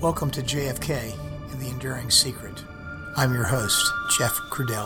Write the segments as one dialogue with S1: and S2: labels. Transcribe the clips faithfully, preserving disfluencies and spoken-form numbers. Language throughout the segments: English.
S1: Welcome to J F K and the Enduring Secret. I'm your host, Jeff Crudell.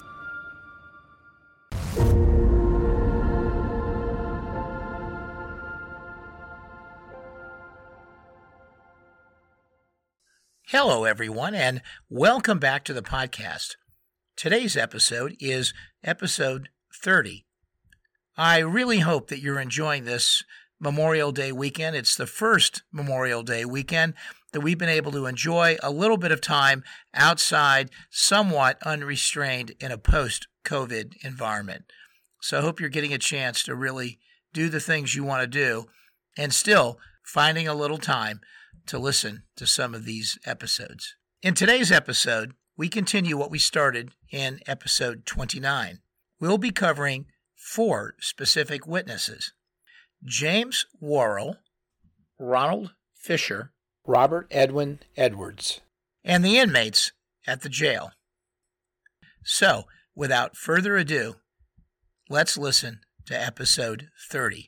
S1: Hello, everyone, and welcome back to the podcast. Today's episode is episode thirty. I really hope that you're enjoying this Memorial Day weekend. It's the first Memorial Day weekend that we've been able to enjoy a little bit of time outside, somewhat unrestrained in a post-COVID environment. So I hope you're getting a chance to really do the things you want to do and still finding a little time to listen to some of these episodes. In today's episode, we continue what we started in episode twenty-nine. We'll be covering four specific witnesses: James Worrell, Ronald Fisher, Robert Edwin Edwards, and the inmates at the jail. So, without further ado, let's listen to episode thirty.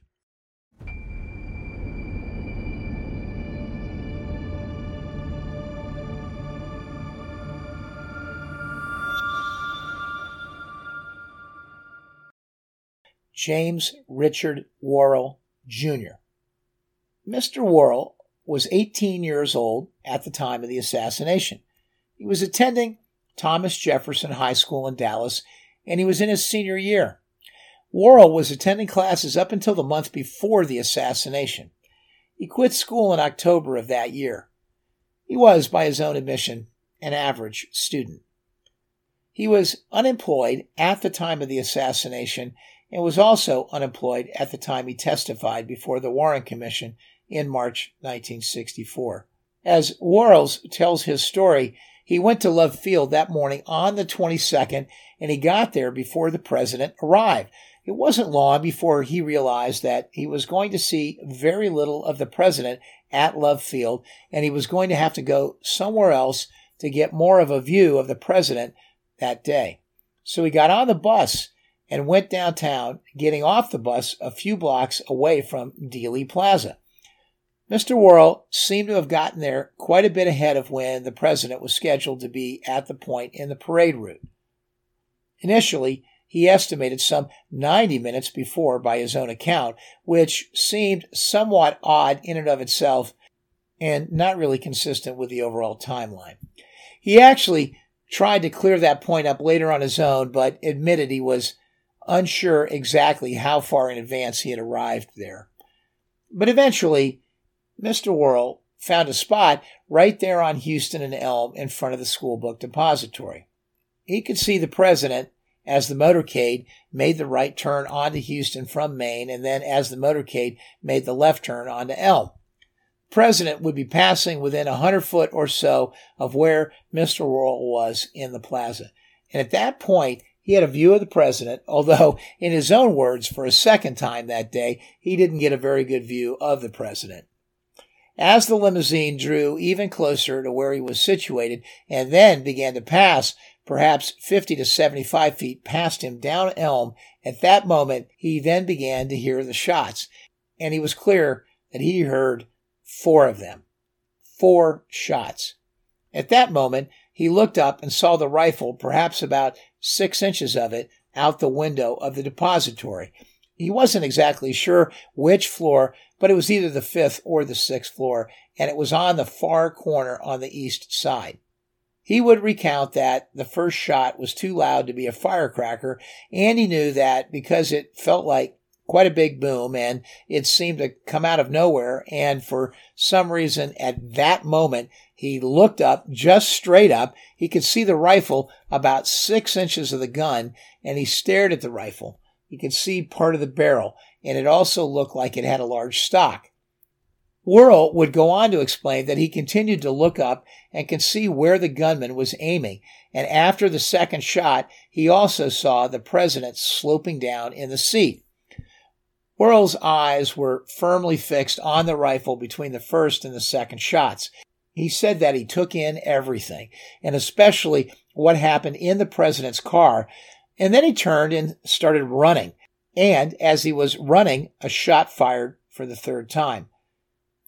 S1: James Richard Worrell, Junior Mister Worrell was eighteen years old at the time of the assassination. He was attending Thomas Jefferson High School in Dallas, and he was in his senior year. Worrell was attending classes up until the month before the assassination. He quit school in October of that year. He was, by his own admission, an average student. He was unemployed at the time of the assassination and was also unemployed at the time he testified before the Warren Commission in March nineteen sixty-four. As Worrell tells his story, he went to Love Field that morning on the twenty-second, and he got there before the president arrived. It wasn't long before he realized that he was going to see very little of the president at Love Field, and he was going to have to go somewhere else to get more of a view of the president that day. So he got on the bus and went downtown, getting off the bus a few blocks away from Dealey Plaza. Mister Worrell seemed to have gotten there quite a bit ahead of when the president was scheduled to be at the point in the parade route. Initially, he estimated some ninety minutes before by his own account, which seemed somewhat odd in and of itself and not really consistent with the overall timeline. He actually tried to clear that point up later on his own, but admitted he was unsure exactly how far in advance he had arrived there. But eventually, Mister Worrell found a spot right there on Houston and Elm in front of the school book depository. He could see the president as the motorcade made the right turn onto Houston from Main, and then as the motorcade made the left turn onto Elm. The president would be passing within a hundred foot or so of where Mister Worrell was in the plaza. And at that point, he had a view of the president, although, in his own words, for a second time that day, he didn't get a very good view of the president. As the limousine drew even closer to where he was situated and then began to pass perhaps fifty to seventy-five feet past him down Elm, at that moment, he then began to hear the shots, and he was clear that he heard four of them. Four shots. At that moment, he looked up and saw the rifle, perhaps about six inches of it, out the window of the depository. He wasn't exactly sure which floor, but it was either the fifth or the sixth floor, and it was on the far corner on the east side. He would recount that the first shot was too loud to be a firecracker, and he knew that because it felt like quite a big boom, and it seemed to come out of nowhere, and for some reason at that moment, he looked up, just straight up. He could see the rifle about six inches of the gun, and he stared at the rifle. He could see part of the barrel, and it also looked like it had a large stock. Worrell would go on to explain that he continued to look up and could see where the gunman was aiming, and after the second shot, he also saw the president sloping down in the seat. Worrell's eyes were firmly fixed on the rifle between the first and the second shots. He said that he took in everything, and especially what happened in the president's car, and then he turned and started running. And as he was running, a shot fired for the third time.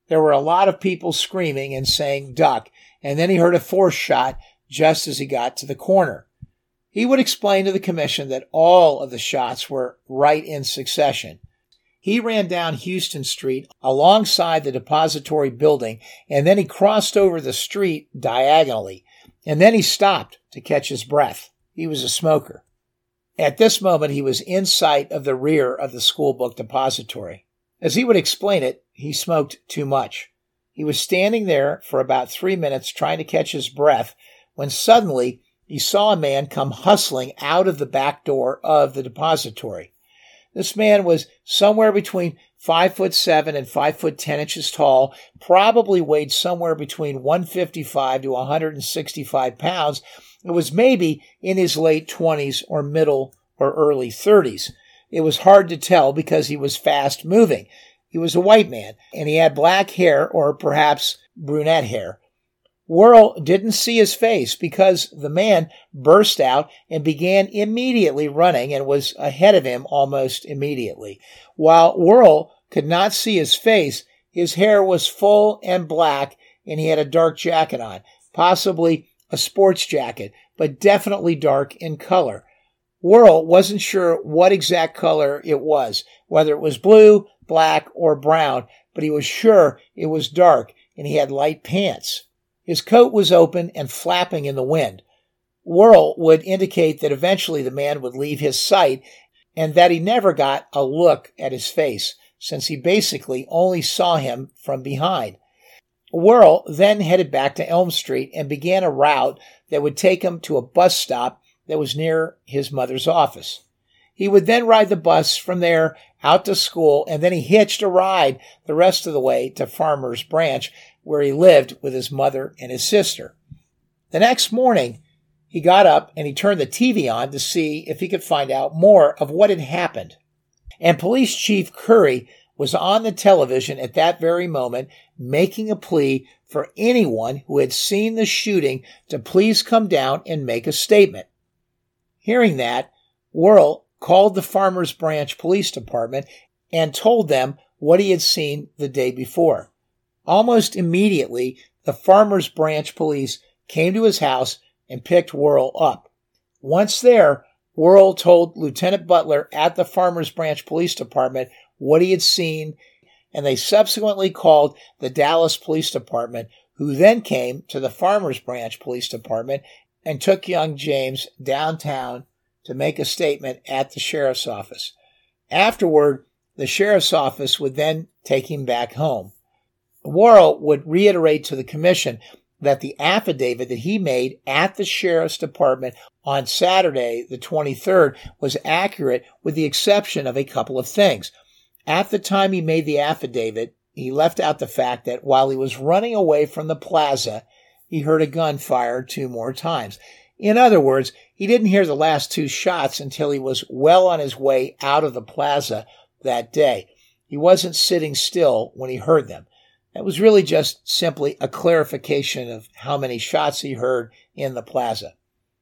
S1: There were a lot of people screaming and saying duck, and then he heard a fourth shot just as he got to the corner. He would explain to the commission that all of the shots were right in succession. He ran down Houston Street alongside the depository building, and then he crossed over the street diagonally, and then he stopped to catch his breath. He was a smoker. At this moment, he was in sight of the rear of the school book depository. As he would explain it, he smoked too much. He was standing there for about three minutes trying to catch his breath when suddenly he saw a man come hustling out of the back door of the depository. This man was somewhere between five foot seven and five foot ten inches tall, probably weighed somewhere between one fifty-five to one sixty-five pounds, and was maybe in his late twenties or middle or early thirties. It was hard to tell because he was fast moving. He was a white man, and he had black hair or perhaps brunette hair. Worrell didn't see his face because the man burst out and began immediately running and was ahead of him almost immediately. While Worrell could not see his face, his hair was full and black, and he had a dark jacket on, possibly a sports jacket, but definitely dark in color. Worrell wasn't sure what exact color it was, whether it was blue, black, or brown, but he was sure it was dark, and he had light pants. His coat was open and flapping in the wind. Worrell would indicate that eventually the man would leave his sight and that he never got a look at his face, since he basically only saw him from behind. Worrell then headed back to Elm Street and began a route that would take him to a bus stop that was near his mother's office. He would then ride the bus from there out to school, and then he hitched a ride the rest of the way to Farmers Branch, where he lived with his mother and his sister. The next morning, he got up and he turned the T V on to see if he could find out more of what had happened. And Police Chief Curry was on the television at that very moment, making a plea for anyone who had seen the shooting to please come down and make a statement. Hearing that, Worrell called the Farmers Branch Police Department and told them what he had seen the day before. Almost immediately, the Farmers Branch Police came to his house and picked Worrell up. Once there, Worrell told Lieutenant Butler at the Farmers Branch Police Department what he had seen, and they subsequently called the Dallas Police Department, who then came to the Farmers Branch Police Department and took young James downtown to make a statement at the sheriff's office. Afterward, the sheriff's office would then take him back home. Worrell would reiterate to the commission that the affidavit that he made at the sheriff's department on Saturday, the twenty-third, was accurate with the exception of a couple of things. At the time he made the affidavit, he left out the fact that while he was running away from the plaza, he heard a gun fired two more times. In other words, he didn't hear the last two shots until he was well on his way out of the plaza that day. He wasn't sitting still when he heard them. That was really just simply a clarification of how many shots he heard in the plaza.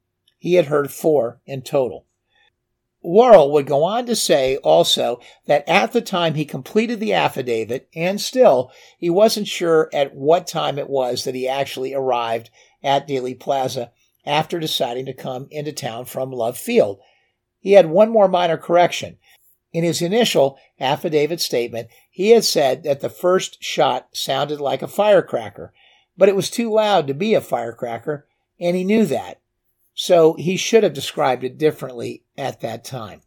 S1: He had heard four in total. Worrell would go on to say also that at the time he completed the affidavit, and still, he wasn't sure at what time it was that he actually arrived at Dealey Plaza after deciding to come into town from Love Field. He had one more minor correction. In his initial affidavit statement, he had said that the first shot sounded like a firecracker, but it was too loud to be a firecracker, and he knew that. So he should have described it differently at that time.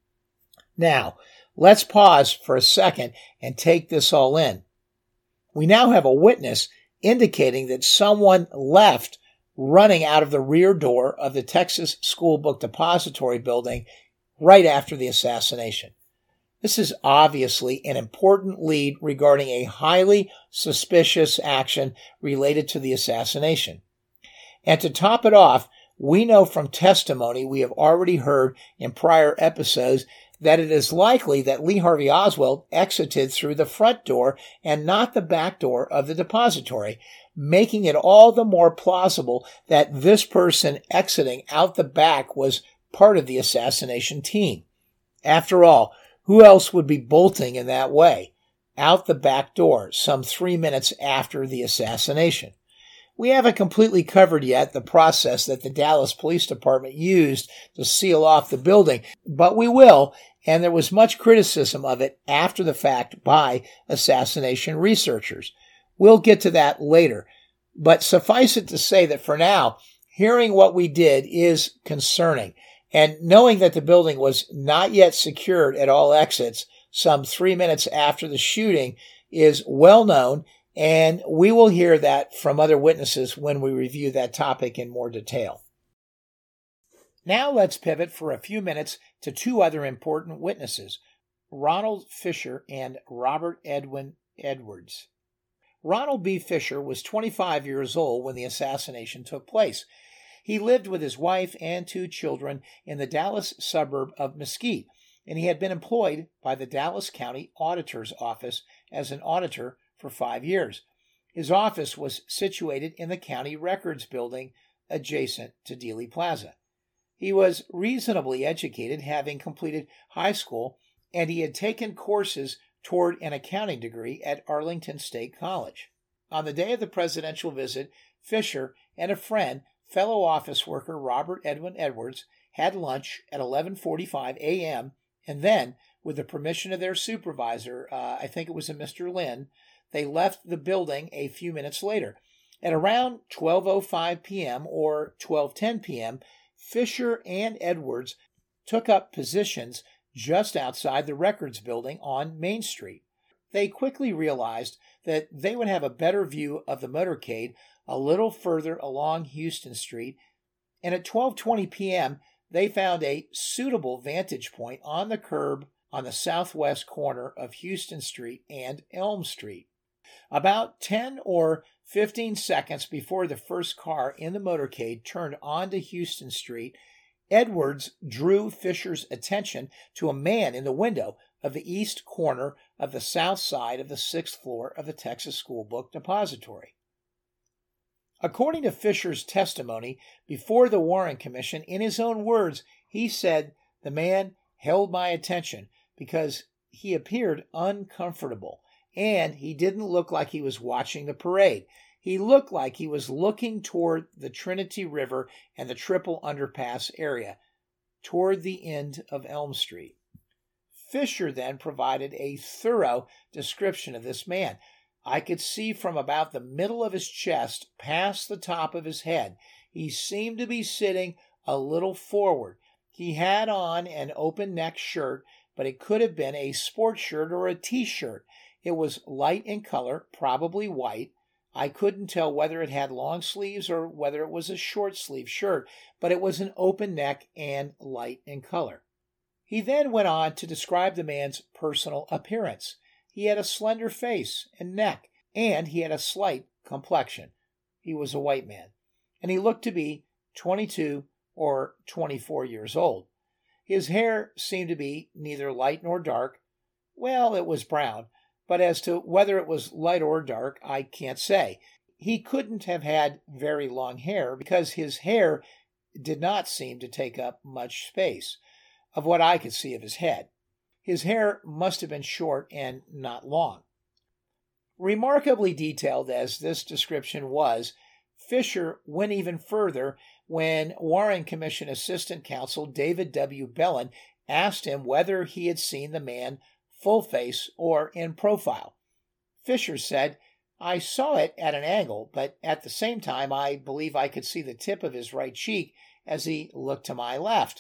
S1: Now, let's pause for a second and take this all in. We now have a witness indicating that someone left running out of the rear door of the Texas School Book Depository building right after the assassination. This is obviously an important lead regarding a highly suspicious action related to the assassination. And to top it off, we know from testimony we have already heard in prior episodes that it is likely that Lee Harvey Oswald exited through the front door and not the back door of the depository, making it all the more plausible that this person exiting out the back was part of the assassination team. After all, who else would be bolting in that way? out the back door some three minutes after the assassination. We haven't completely covered yet the process that the Dallas Police Department used to seal off the building, but we will, and there was much criticism of it after the fact by assassination researchers. We'll get to that later, but suffice it to say that for now, hearing what we did is concerning, and knowing that the building was not yet secured at all exits some three minutes after the shooting is well known, and we will hear that from other witnesses when we review that topic in more detail. Now let's pivot for a few minutes to two other important witnesses, Ronald Fisher and Robert Edwin Edwards. Ronald B. Fisher was twenty-five years old when the assassination took place. He lived with his wife and two children in the Dallas suburb of Mesquite, and he had been employed by the Dallas County Auditor's Office as an auditor for five years. His office was situated in the County Records Building adjacent to Dealey Plaza. He was reasonably educated, having completed high school, and he had taken courses toward an accounting degree at Arlington State College. On the day of the presidential visit, Fisher and a friend, fellow office worker Robert Edwin Edwards, had lunch at eleven forty-five a.m., and then, with the permission of their supervisor, uh, I think it was a Mister Lynn, they left the building a few minutes later. At around twelve oh five p.m. or twelve ten p.m., Fisher and Edwards took up positions just outside the Records Building on Main Street. They quickly realized that they would have a better view of the motorcade a little further along Houston Street, and at twelve twenty p.m., they found a suitable vantage point on the curb on the southwest corner of Houston Street and Elm Street. About ten or fifteen seconds before the first car in the motorcade turned onto Houston Street, Edwards drew Fisher's attention to a man in the window of the east corner of the south side of the sixth floor of the Texas School Book Depository. According to Fisher's testimony before the Warren Commission, in his own words, he said, "The man held my attention because he appeared uncomfortable, and he didn't look like he was watching the parade. He looked like he was looking toward the Trinity River and the Triple Underpass area, toward the end of Elm Street." Fisher then provided a thorough description of this man. "I could see from about the middle of his chest past the top of his head. He seemed to be sitting a little forward. He had on an open-neck shirt, but it could have been a sports shirt or a T-shirt. It was light in color, probably white. I couldn't tell whether it had long sleeves or whether it was a short-sleeve shirt, but it was an open neck and light in color." He then went on to describe the man's personal appearance. He had a slender face and neck, and he had a slight complexion. He was a white man, and he looked to be twenty-two or twenty-four years old. His hair seemed to be neither light nor dark. Well, it was brown, but as to whether it was light or dark, I can't say. He couldn't have had very long hair because his hair did not seem to take up much space of what I could see of his head. His hair must have been short and not long. Remarkably detailed as this description was, Fisher went even further when Warren Commission Assistant Counsel David W. Bellin asked him whether he had seen the man full face or in profile. Fisher said, "I saw it at an angle, but at the same time I believe I could see the tip of his right cheek as he looked to my left."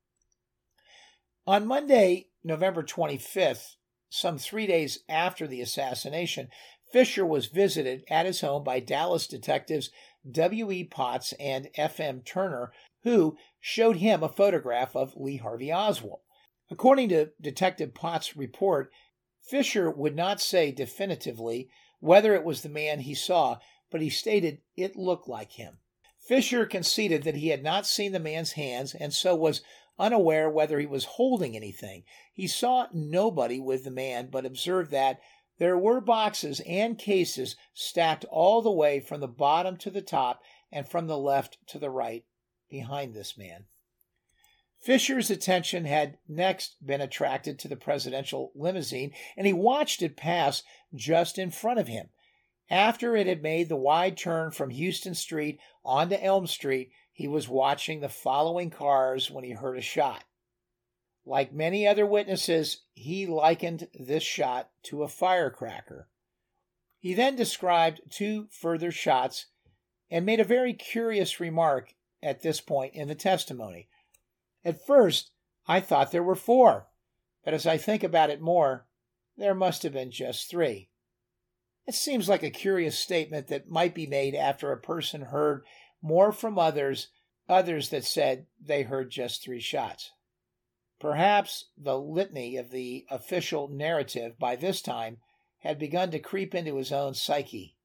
S1: On Monday, November twenty-fifth, some three days after the assassination, Fisher was visited at his home by Dallas detectives W E Potts and F M Turner, who showed him a photograph of Lee Harvey Oswald. According to Detective Potts' report, Fisher would not say definitively whether it was the man he saw, but he stated it looked like him. Fisher conceded that he had not seen the man's hands and so was unaware whether he was holding anything. He saw nobody with the man, but observed that there were boxes and cases stacked all the way from the bottom to the top and from the left to the right behind this man. Fisher's attention had next been attracted to the presidential limousine, and he watched it pass just in front of him. After it had made the wide turn from Houston Street onto Elm Street, he was watching the following cars when he heard a shot. Like many other witnesses, he likened this shot to a firecracker. He then described two further shots and made a very curious remark at this point in the testimony. At first, I thought there were four, but as I think about it more, there must have been just three. It seems like a curious statement that might be made after a person heard more from others, others that said they heard just three shots. Perhaps the litany of the official narrative by this time had begun to creep into his own psyche.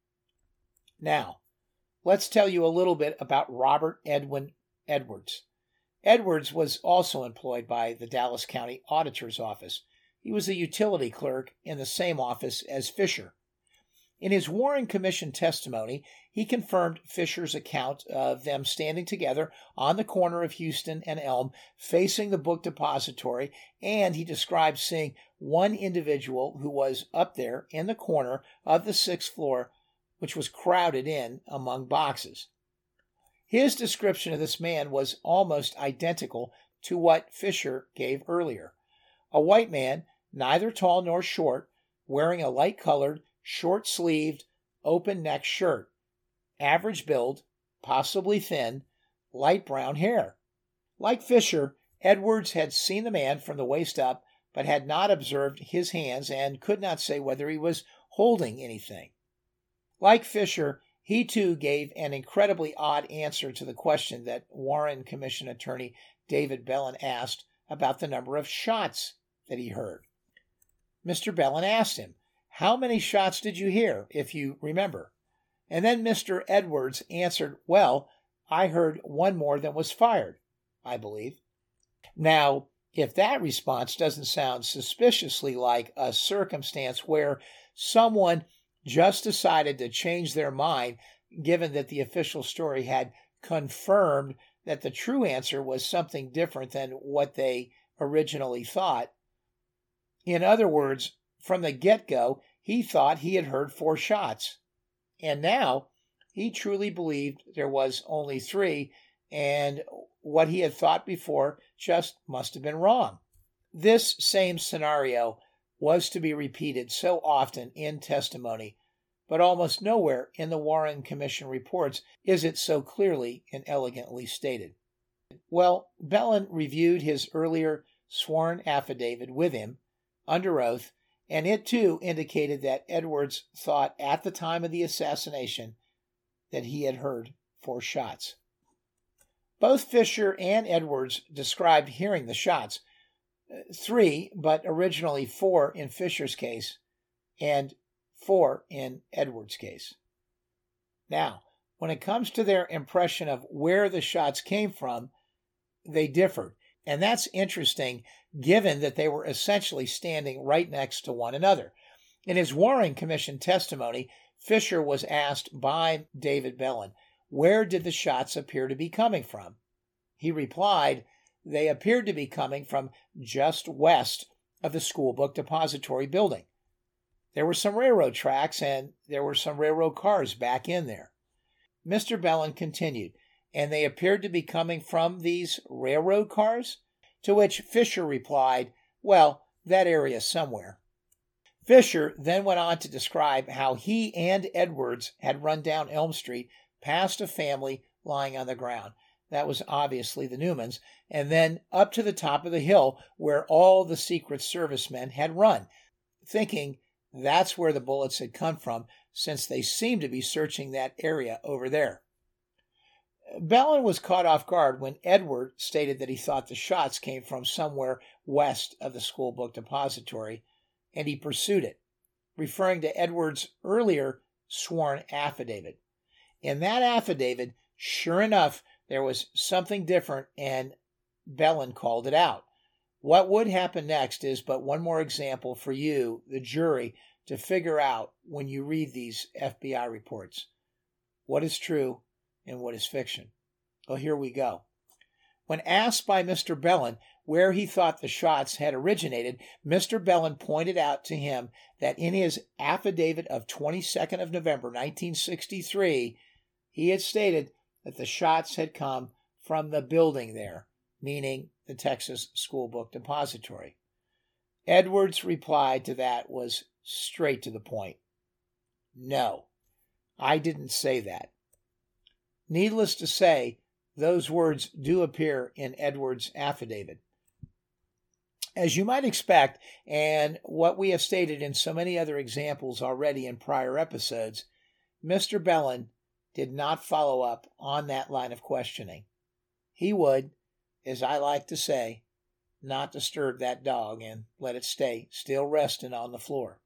S1: Now, let's tell you a little bit about Robert Edwin Edwards. Edwards was also employed by the Dallas County Auditor's Office. He was a utility clerk in the same office as Fisher. In his Warren Commission testimony, he confirmed Fisher's account of them standing together on the corner of Houston and Elm, facing the book depository, and he described seeing one individual who was up there in the corner of the sixth floor, which was crowded in among boxes. His description of this man was almost identical to what Fisher gave earlier. A white man, neither tall nor short, wearing a light-colored, short-sleeved, open-neck shirt, average build, possibly thin, light brown hair. Like Fisher, Edwards had seen the man from the waist up, but had not observed his hands and could not say whether he was holding anything. Like Fisher, he too gave an incredibly odd answer to the question that Warren Commission attorney David Bellin asked about the number of shots that he heard. Mister Bellin asked him, "How many shots did you hear, if you remember?" And then Mister Edwards answered, "Well, I heard one more than was fired, I believe." Now, if that response doesn't sound suspiciously like a circumstance where someone just decided to change their mind, given that the official story had confirmed that the true answer was something different than what they originally thought. In other words, from the get-go, he thought he had heard four shots. And now, he truly believed there was only three, and what he had thought before just must have been wrong. This same scenario was to be repeated so often in testimony, but almost nowhere in the Warren Commission reports is it so clearly and elegantly stated. Well, Bellin reviewed his earlier sworn affidavit with him, under oath, and it too indicated that Edwards thought at the time of the assassination that he had heard four shots. Both Fisher and Edwards described hearing the shots, three, but originally four in Fisher's case, and four in Edwards' case. Now, when it comes to their impression of where the shots came from, they differed. And that's interesting, given that they were essentially standing right next to one another. In his Warren Commission testimony, Fisher was asked by David Bellin, where did the shots appear to be coming from? He replied, they appeared to be coming from just west of the school book depository building. There were some railroad tracks and there were some railroad cars back in there. Mister Bellin continued, and they appeared to be coming from these railroad cars? To which Fisher replied, well, that area somewhere. Fisher then went on to describe how he and Edwards had run down Elm Street past a family lying on the ground. That was obviously the Newmans, and then up to the top of the hill where all the Secret Service men had run, thinking that's where the bullets had come from, since they seemed to be searching that area over there. Bellin was caught off guard when Edward stated that he thought the shots came from somewhere west of the school book depository, and he pursued it, referring to Edward's earlier sworn affidavit. In that affidavit, sure enough, there was something different, and Bellin called it out. What would happen next is but one more example for you, the jury, to figure out when you read these F B I reports. What is true and what is fiction? Well, here we go. When asked by Mister Bellin where he thought the shots had originated, Mister Bellin pointed out to him that in his affidavit of twenty-second of November, nineteen sixty-three, he had stated that the shots had come from the building there, meaning the Texas School Book Depository. Edwards' reply to that was straight to the point. No, I didn't say that. Needless to say, those words do appear in Edwards' affidavit. As you might expect, and what we have stated in so many other examples already in prior episodes, Mister Bellin did not follow up on that line of questioning. He would, as I like to say, not disturb that dog and let it stay still resting on the floor.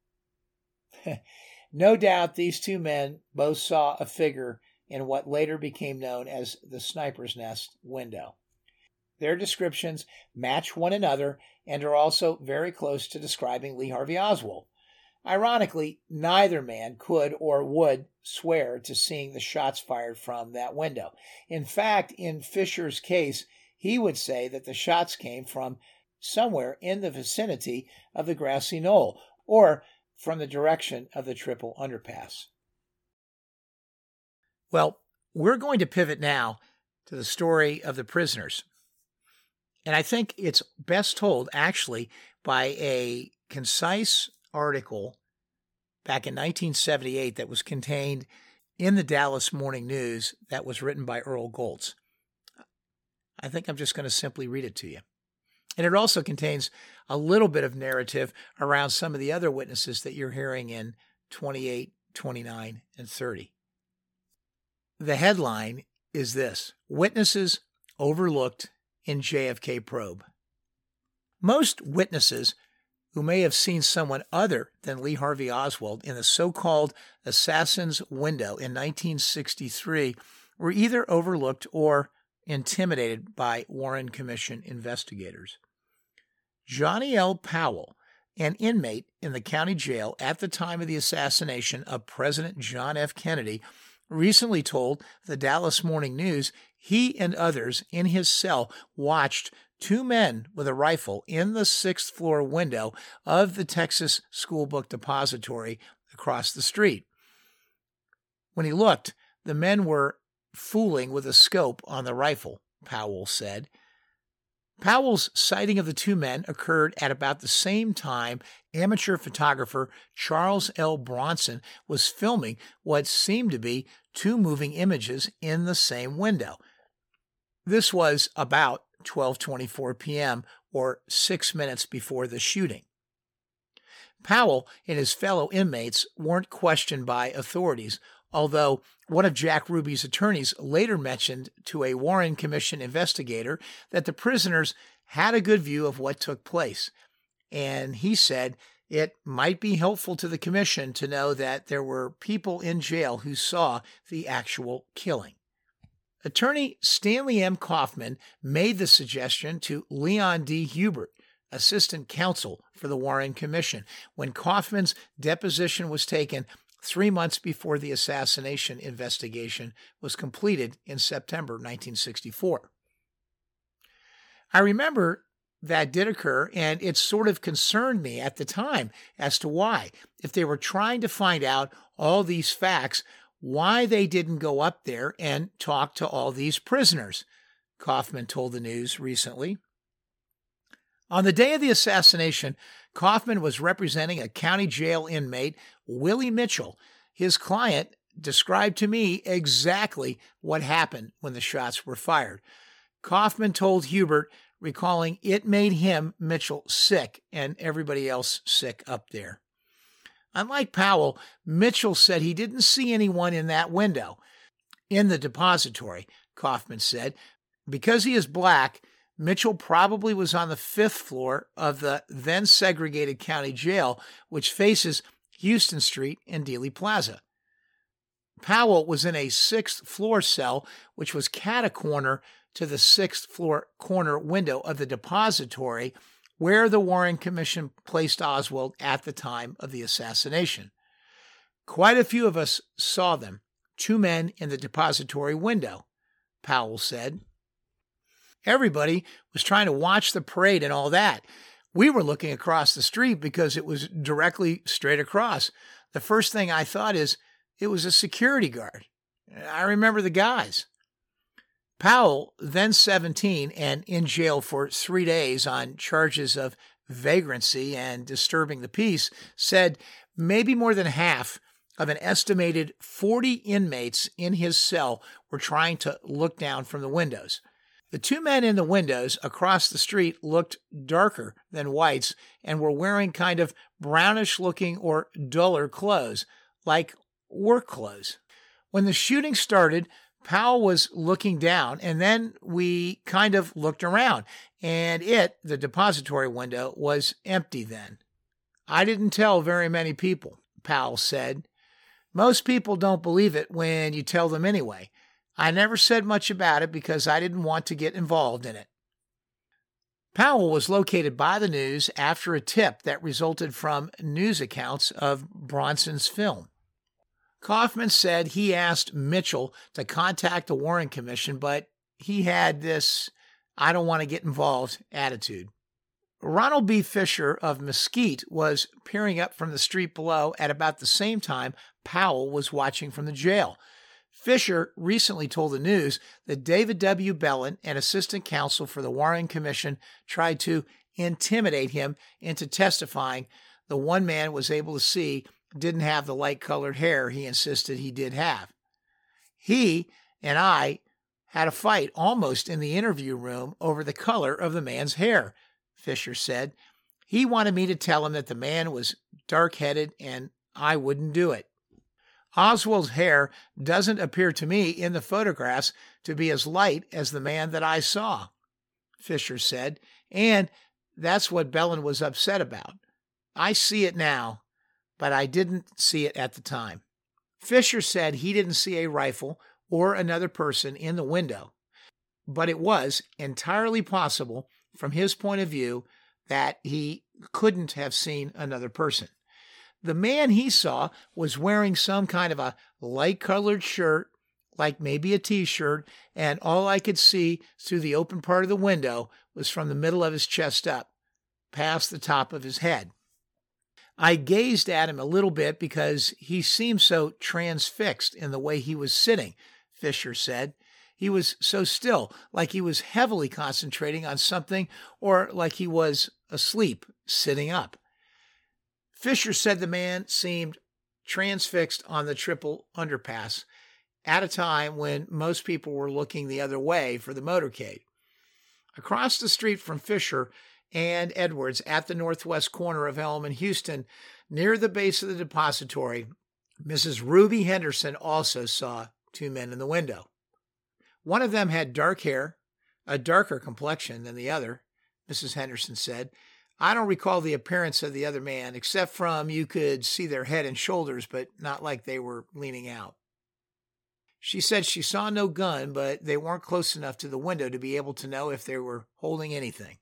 S1: No doubt these two men both saw a figure in what later became known as the sniper's nest window. Their descriptions match one another and are also very close to describing Lee Harvey Oswald. Ironically, neither man could or would swear to seeing the shots fired from that window. In fact, in Fisher's case, he would say that the shots came from somewhere in the vicinity of the grassy knoll, or from the direction of the Triple Underpass. Well, we're going to pivot now to the story of the prisoners. And I think it's best told, actually, by a concise article back in nineteen seventy-eight that was contained in the Dallas Morning News that was written by Earl Goltz. I think I'm just going to simply read it to you. And it also contains a little bit of narrative around some of the other witnesses that you're hearing in twenty-eight, twenty-nine, and thirty. The headline is this: Witnesses Overlooked in J F K Probe. Most witnesses who may have seen someone other than Lee Harvey Oswald in the so-called assassin's window in nineteen sixty-three were either overlooked or intimidated by Warren Commission investigators. Johnny L. Powell, an inmate in the county jail at the time of the assassination of President John F. Kennedy, recently told the Dallas Morning News he and others in his cell watched two men with a rifle in the sixth floor window of the Texas School Book Depository across the street. When he looked, the men were fooling with a scope on the rifle, Powell said. Powell's sighting of the two men occurred at about the same time amateur photographer Charles L. Bronson was filming what seemed to be two moving images in the same window. This was about twelve twenty-four p.m. or six minutes before the shooting. Powell and his fellow inmates weren't questioned by authorities, although one of Jack Ruby's attorneys later mentioned to a Warren Commission investigator that the prisoners had a good view of what took place, and he said it might be helpful to the commission to know that there were people in jail who saw the actual killing. Attorney Stanley M. Kaufman made the suggestion to Leon D. Hubert, assistant counsel for the Warren Commission, when Kaufman's deposition was taken three months before the assassination investigation was completed in September nineteen sixty-four. I remember that did occur, and it sort of concerned me at the time as to why, if they were trying to find out all these facts, why they didn't go up there and talk to all these prisoners, Kaufman told the News recently. On the day of the assassination, Kaufman was representing a county jail inmate, Willie Mitchell. His client described to me exactly what happened when the shots were fired. Kaufman told Hubert, recalling it made him, Mitchell, sick and everybody else sick up there. Unlike Powell, Mitchell said he didn't see anyone in that window. In the depository, Kaufman said, because he is black, Mitchell probably was on the fifth floor of the then segregated county jail, which faces Houston Street and Dealey Plaza. Powell was in a sixth floor cell, which was cat-a-corner to the sixth floor corner window of the depository, where the Warren Commission placed Oswald at the time of the assassination. Quite a few of us saw them, two men in the depository window, Powell said. Everybody was trying to watch the parade and all that. We were looking across the street because it was directly straight across. The first thing I thought is it was a security guard. I remember the guys. Powell, then seventeen and in jail for three days on charges of vagrancy and disturbing the peace, said maybe more than half of an estimated forty inmates in his cell were trying to look down from the windows. The two men in the windows across the street looked darker than whites and were wearing kind of brownish-looking or duller clothes, like work clothes. When the shooting started, Powell was looking down, and then we kind of looked around, and it, the depository window, was empty then. I didn't tell very many people, Powell said. Most people don't believe it when you tell them anyway. I never said much about it because I didn't want to get involved in it. Powell was located by the news after a tip that resulted from news accounts of Bronson's film. Kaufman said he asked Mitchell to contact the Warren Commission, but he had this I don't want to get involved attitude. Ronald B. Fisher of Mesquite was peering up from the street below at about the same time Powell was watching from the jail. Fisher recently told the news that David W. Bellin, an assistant counsel for the Warren Commission, tried to intimidate him into testifying the one man was able to see didn't have the light-colored hair he insisted he did have. He and I had a fight almost in the interview room over the color of the man's hair, Fisher said. He wanted me to tell him that the man was dark-headed and I wouldn't do it. Oswald's hair doesn't appear to me in the photographs to be as light as the man that I saw, Fisher said, and that's what Bellin was upset about. I see it now, but I didn't see it at the time. Fisher said he didn't see a rifle or another person in the window, but it was entirely possible from his point of view that he couldn't have seen another person. The man he saw was wearing some kind of a light-colored shirt, like maybe a T-shirt, and all I could see through the open part of the window was from the middle of his chest up, past the top of his head. I gazed at him a little bit because he seemed so transfixed in the way he was sitting, Fisher said. He was so still, like he was heavily concentrating on something or like he was asleep, sitting up. Fisher said the man seemed transfixed on the triple underpass at a time when most people were looking the other way for the motorcade. Across the street from Fisher and Edwards at the northwest corner of Elm and Houston, near the base of the depository, Missus Ruby Henderson also saw two men in the window. One of them had dark hair, a darker complexion than the other, Missus Henderson said. I don't recall the appearance of the other man, except from you could see their head and shoulders, but not like they were leaning out. She said she saw no gun, but they weren't close enough to the window to be able to know if they were holding anything.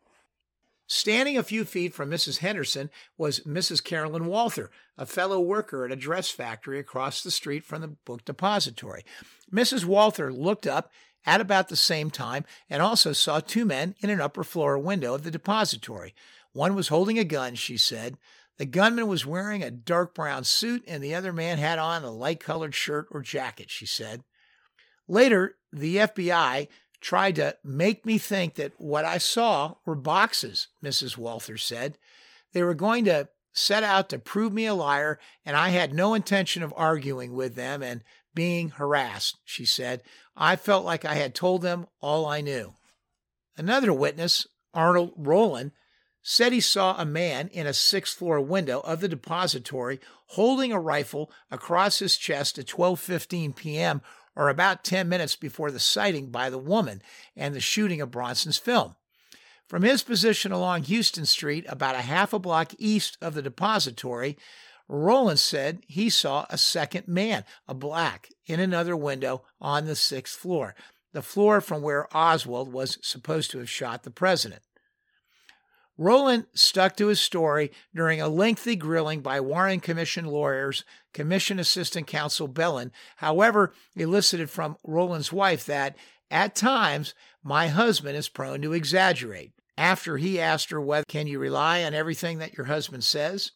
S1: Standing a few feet from Missus Henderson was Missus Carolyn Walther, a fellow worker at a dress factory across the street from the book depository. Missus Walther looked up at about the same time and also saw two men in an upper floor window of the depository. One was holding a gun, she said. The gunman was wearing a dark brown suit and the other man had on a light-colored shirt or jacket, she said. Later, the F B I tried to make me think that what I saw were boxes, Missus Walther said. They were going to set out to prove me a liar, and I had no intention of arguing with them and being harassed, she said. I felt like I had told them all I knew. Another witness, Arnold Rowland, said he saw a man in a sixth-floor window of the depository holding a rifle across his chest at twelve fifteen p.m., or about ten minutes before the sighting by the woman and the shooting of Bronson's film. From his position along Houston Street, about a half a block east of the depository, Rowland said he saw a second man, a black, in another window on the sixth floor, the floor from where Oswald was supposed to have shot the president. Rowland stuck to his story during a lengthy grilling by Warren Commission lawyers, Commission Assistant Counsel Bellin, however, elicited from Rowland's wife that, At times, my husband is prone to exaggerate. After he asked her whether can you rely on everything that your husband says?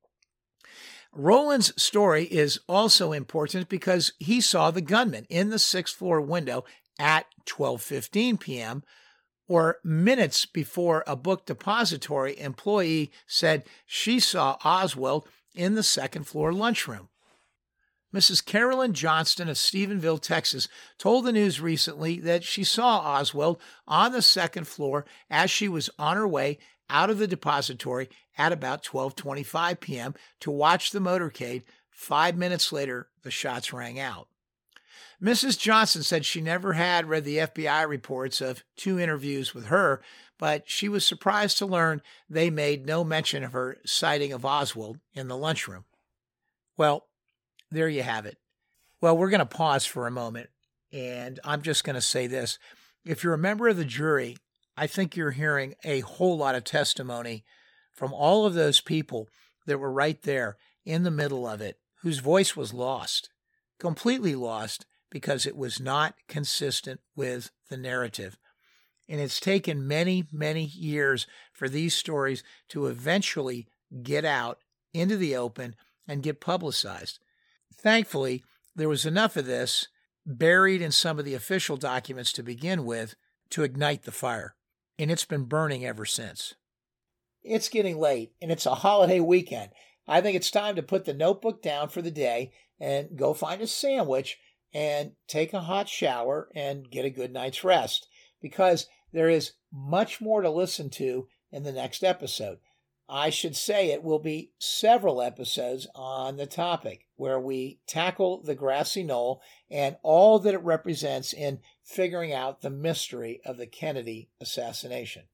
S1: Roland's story is also important because he saw the gunman in the sixth floor window at twelve fifteen p.m., or minutes before a book depository employee said she saw Oswald in the second floor lunchroom. Missus Carolyn Johnston of Stephenville, Texas, told the news recently that she saw Oswald on the second floor as she was on her way out of the depository at about twelve twenty-five p.m. to watch the motorcade. Five minutes later, the shots rang out. Missus Johnson said she never had read the F B I reports of two interviews with her, but she was surprised to learn they made no mention of her sighting of Oswald in the lunchroom. Well, there you have it. Well, we're going to pause for a moment, and I'm just going to say this. If you're a member of the jury, I think you're hearing a whole lot of testimony from all of those people that were right there in the middle of it, whose voice was lost, completely lost, because it was not consistent with the narrative. And it's taken many, many years for these stories to eventually get out into the open and get publicized. Thankfully, there was enough of this buried in some of the official documents to begin with to ignite the fire, and it's been burning ever since. It's getting late, and it's a holiday weekend. I think it's time to put the notebook down for the day and go find a sandwich and take a hot shower and get a good night's rest, because there is much more to listen to in the next episode. I should say it will be several episodes on the topic where we tackle the grassy knoll and all that it represents in figuring out the mystery of the Kennedy assassination.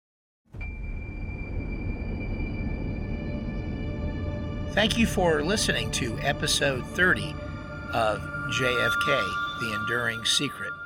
S1: Thank you for listening to episode thirty of J F K, The Enduring Secret.